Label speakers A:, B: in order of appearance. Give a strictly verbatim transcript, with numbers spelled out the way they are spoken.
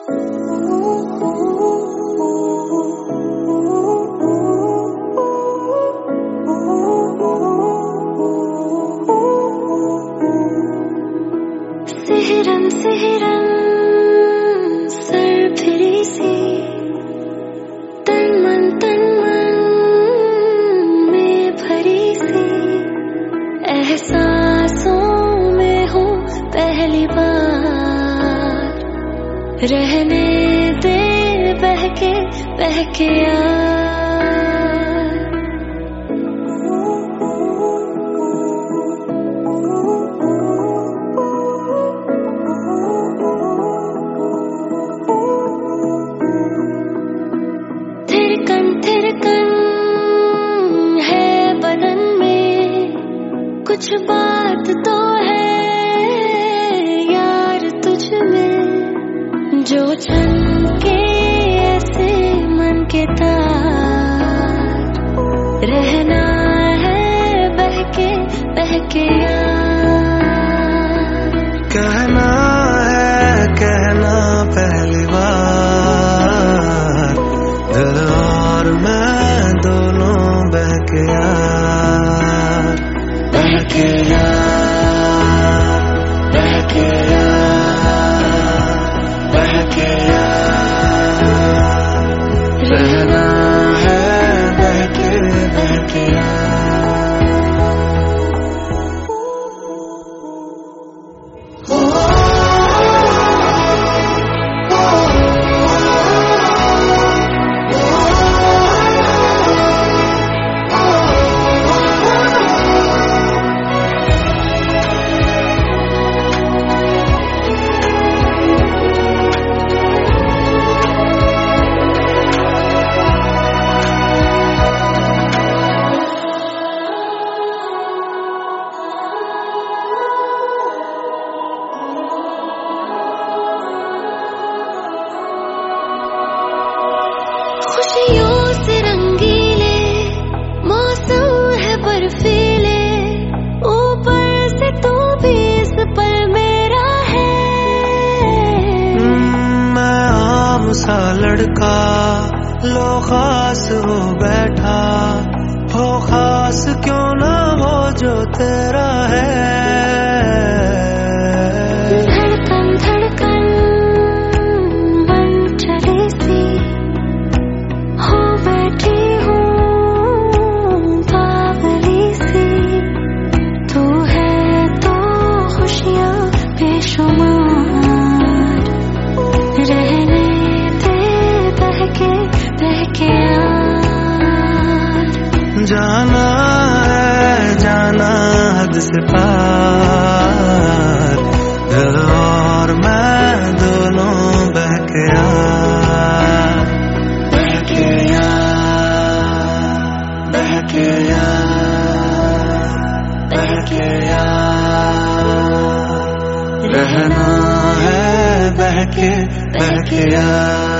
A: सिहरन सिहरन sir free सी, तन मन तन मन में भरी सी, एहसासों में हूँ पहली बार, रहने दे बहके बहके यार। कुछ बात तो है यार तुझ में, जो छनके ऐसे मन के तार, रहना है बहके बहके यार।
B: कहना है कहना पहली बार, दिल और मैं दोनों बहके यार, बहके यार, बहके यार, बहके यार, रहना है बहके बहके यार।
A: खुशियों से रंगीले मौसम है बर्फीले, ऊपर से तू भी इस पल मेरा है।
B: मैं आम सा लड़का लो खास हो बैठा, हो खास क्यों ना हो जो तेरा है।
A: धड़कन धड़कन बन चली सी, हो बैठी हूँ पागली सी, तू है तो खुशियाँ बेशुमार, रहने दे बहके बहके यार।
B: जाना है जाना हद से पार, दिल और मैं दोनों बहके यार, बहके यार, बहके यार, बहके यार, रहना है बहके बहके यार।